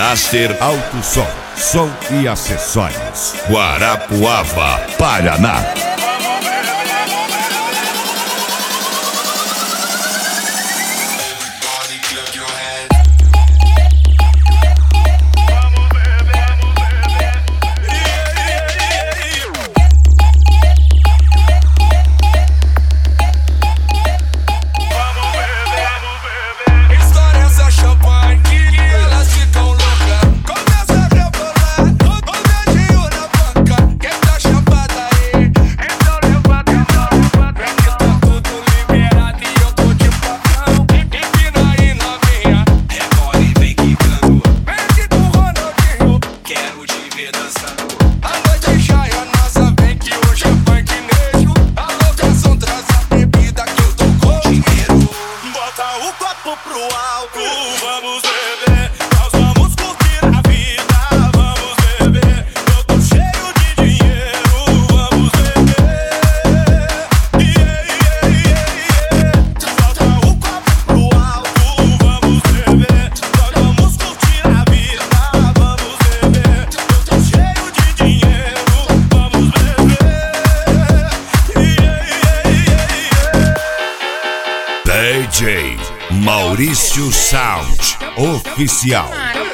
Master Alto som e acessórios. Guarapuava, Paraná. Vamos beber, nós vamos curtir a vida. Vamos beber, eu tô cheio de dinheiro. Vamos beber, Solta o copo pro alto. Vamos beber, nós vamos curtir a vida. Vamos beber, eu tô cheio de dinheiro. Vamos beber, DJ Maurício Sound Oficial.